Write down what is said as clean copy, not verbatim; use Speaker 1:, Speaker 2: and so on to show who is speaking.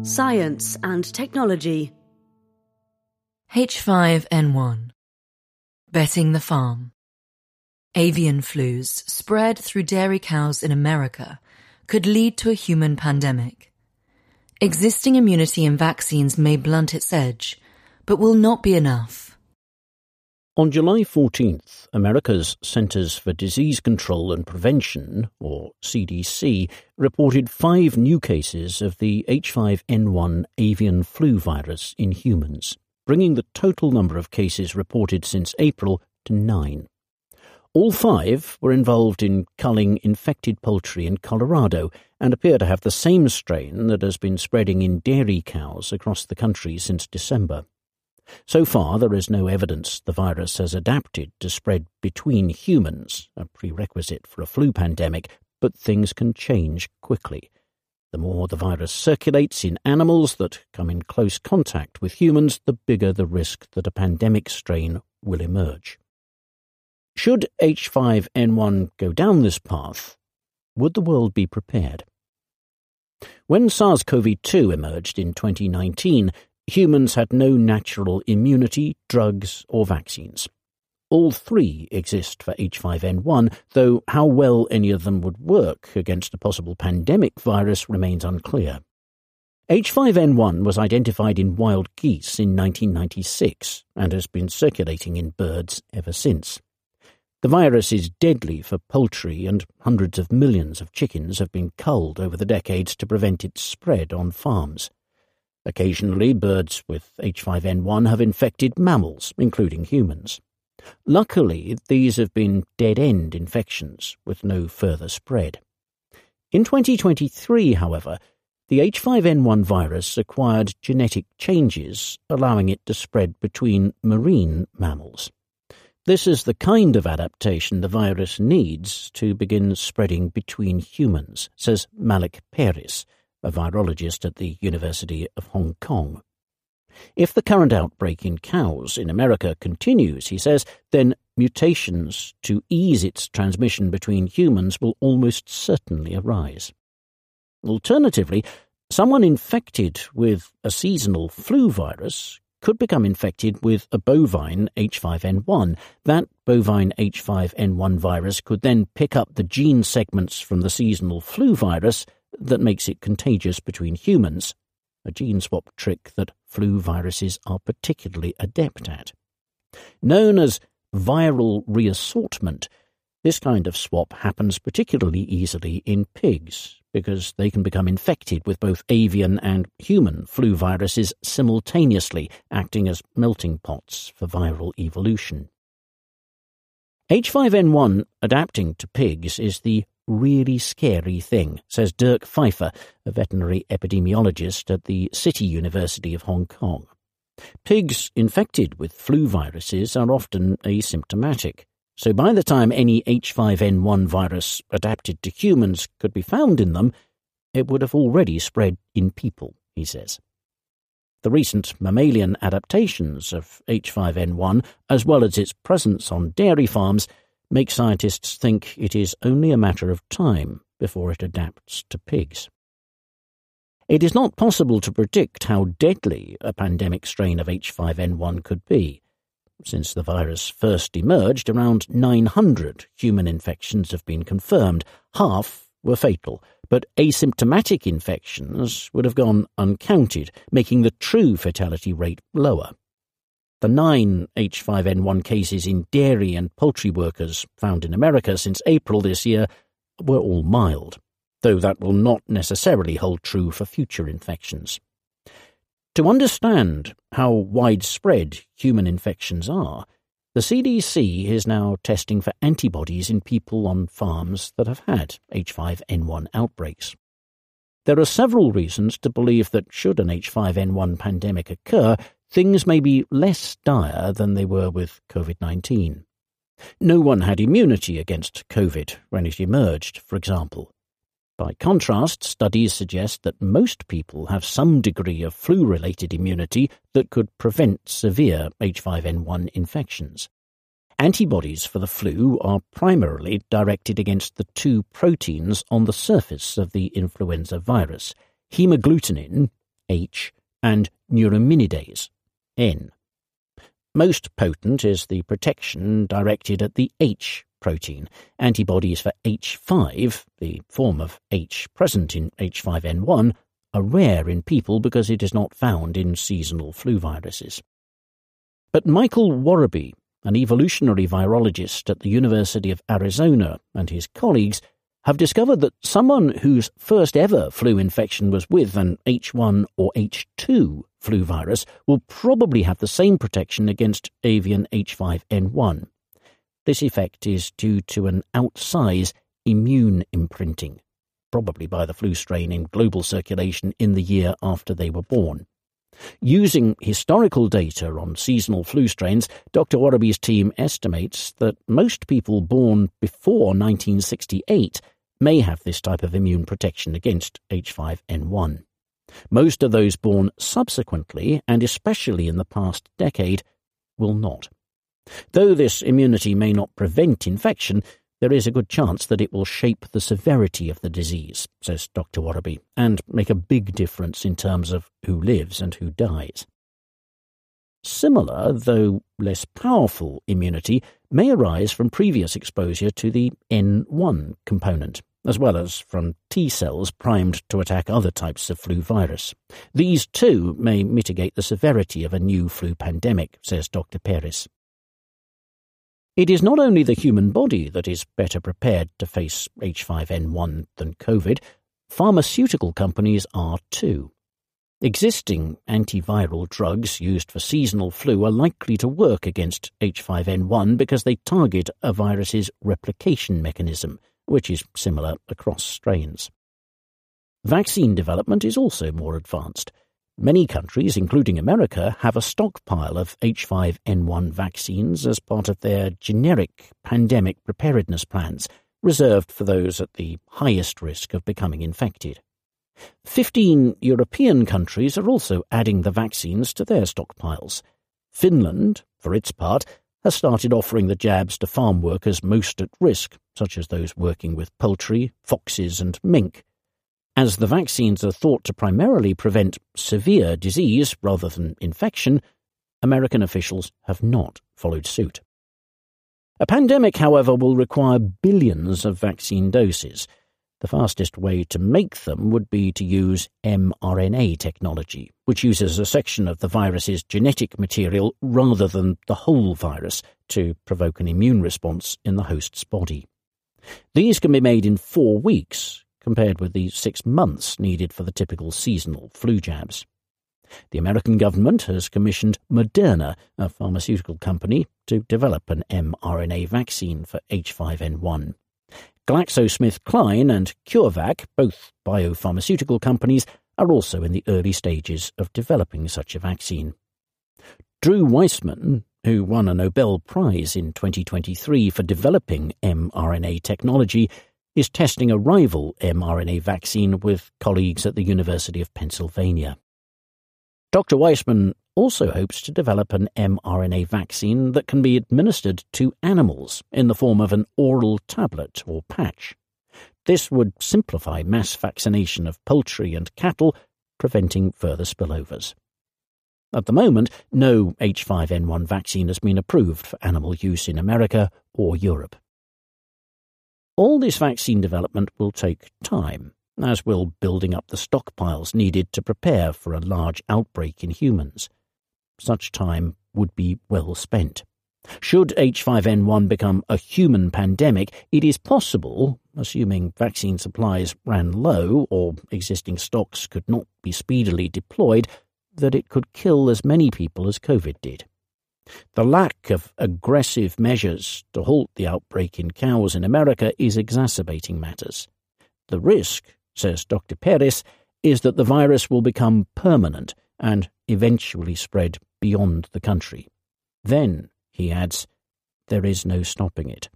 Speaker 1: Science and technology.
Speaker 2: H5N1. Betting the farm. Avian flus spread through dairy cows in America could lead to a human pandemic. Existing immunity in vaccines may blunt its edge, but will not be enough.
Speaker 3: On July 14th, America's Centers for Disease Control and Prevention, or CDC, reported 5 new cases of the H5N1 avian flu virus in humans, bringing the total number of cases reported since April to 9. All 5 were involved in culling infected poultry in Colorado and appear to have the same strain that has been spreading in dairy cows across the country since December. So far, there is no evidence the virus has adapted to spread between humans, a prerequisite for a flu pandemic, but things can change quickly. The more the virus circulates in animals that come in close contact with humans, the bigger the risk that a pandemic strain will emerge. Should H5N1 go down this path, would the world be prepared? When SARS-CoV-2 emerged in 2019, humans had no natural immunity, drugs, or vaccines. All 3 exist for H5N1, though how well any of them would work against a possible pandemic virus remains unclear. H5N1 was identified in wild geese in 1996 and has been circulating in birds ever since. The virus is deadly for poultry, and hundreds of millions of chickens have been culled over the decades to prevent its spread on farms. Occasionally, birds with H5N1 have infected mammals, including humans. Luckily, these have been dead-end infections with no further spread. In 2023, however, the H5N1 virus acquired genetic changes, allowing it to spread between marine mammals. This is the kind of adaptation the virus needs to begin spreading between humans, says Malik Paris, a virologist at the University of Hong Kong. If the current outbreak in cows in America continues, he says, then mutations to ease its transmission between humans will almost certainly arise. Alternatively, someone infected with a seasonal flu virus could become infected with a bovine H5N1. That bovine H5N1 virus could then pick up the gene segments from the seasonal flu virus that makes it contagious between humans, a gene swap trick that flu viruses are particularly adept at. Known as viral reassortment, this kind of swap happens particularly easily in pigs because they can become infected with both avian and human flu viruses simultaneously, acting as melting pots for viral evolution. H5N1 adapting to pigs is the really scary thing, says Dirk Pfeiffer, a veterinary epidemiologist at the City University of Hong Kong. Pigs infected with flu viruses are often asymptomatic, so by the time any H5N1 virus adapted to humans could be found in them, it would have already spread in people, he says. The recent mammalian adaptations of H5N1, as well as its presence on dairy farms, make scientists think it is only a matter of time before it adapts to pigs. It is not possible to predict how deadly a pandemic strain of H5N1 could be. Since the virus first emerged, around 900 human infections have been confirmed. Half were fatal, but asymptomatic infections would have gone uncounted, making the true fatality rate lower. The 9 H5N1 cases in dairy and poultry workers found in America since April this year were all mild, though that will not necessarily hold true for future infections. To understand how widespread human infections are, the CDC is now testing for antibodies in people on farms that have had H5N1 outbreaks. There are several reasons to believe that should an H5N1 pandemic occur, things may be less dire than they were with COVID-19. No one had immunity against COVID when it emerged, for example. By contrast, studies suggest that most people have some degree of flu-related immunity that could prevent severe H5N1 infections. Antibodies for the flu are primarily directed against the 2 proteins on the surface of the influenza virus, hemagglutinin, H, and neuraminidase, N. Most potent is the protection directed at the H protein. Antibodies for H5, the form of H present in H5N1, are rare in people because it is not found in seasonal flu viruses. But Michael Worobey, an evolutionary virologist at the University of Arizona, and his colleagues have discovered that someone whose first ever flu infection was with an H1 or H2 flu virus will probably have the same protection against avian H5N1. This effect is due to an outsize immune imprinting, probably by the flu strain in global circulation in the year after they were born. Using historical data on seasonal flu strains, Dr. Worobey's team estimates that most people born before 1968 may have this type of immune protection against H5N1. Most of those born subsequently, and especially in the past decade, will not. Though this immunity may not prevent infection, there is a good chance that it will shape the severity of the disease, says Dr. Worobey, and make a big difference in terms of who lives and who dies. Similar, though less powerful, immunity may arise from previous exposure to the N1 component, as well as from T cells primed to attack other types of flu virus. These too may mitigate the severity of a new flu pandemic, says Dr. Perez. It is not only the human body that is better prepared to face H5N1 than COVID, pharmaceutical companies are too. Existing antiviral drugs used for seasonal flu are likely to work against H5N1 because they target a virus's replication mechanism, which is similar across strains. Vaccine development is also more advanced. Many countries, including America, have a stockpile of H5N1 vaccines as part of their generic pandemic preparedness plans, reserved for those at the highest risk of becoming infected. 15 European countries are also adding the vaccines to their stockpiles. Finland, for its part, has started offering the jabs to farm workers most at risk, such as those working with poultry, foxes and mink. As the vaccines are thought to primarily prevent severe disease rather than infection, American officials have not followed suit. A pandemic, however, will require billions of vaccine doses. The fastest way to make them would be to use mRNA technology, which uses a section of the virus's genetic material rather than the whole virus to provoke an immune response in the host's body. These can be made in 4 weeks, compared with the 6 months needed for the typical seasonal flu jabs. The American government has commissioned Moderna, a pharmaceutical company, to develop an mRNA vaccine for H5N1. GlaxoSmithKline and CureVac, both biopharmaceutical companies, are also in the early stages of developing such a vaccine. Drew Weissman, who won a Nobel Prize in 2023 for developing mRNA technology, is testing a rival mRNA vaccine with colleagues at the University of Pennsylvania. Dr. Weissman also hopes to develop an mRNA vaccine that can be administered to animals in the form of an oral tablet or patch. This would simplify mass vaccination of poultry and cattle, preventing further spillovers. At the moment, no H5N1 vaccine has been approved for animal use in America or Europe. All this vaccine development will take time, as will building up the stockpiles needed to prepare for a large outbreak in humans. Such time would be well spent. Should H5N1 become a human pandemic, it is possible, assuming vaccine supplies ran low or existing stocks could not be speedily deployed, that it could kill as many people as COVID did. The lack of aggressive measures to halt the outbreak in cows in America is exacerbating matters. The risk, says Dr. Perez, is that the virus will become permanent and eventually spread beyond the country. Then, he adds, there is no stopping it.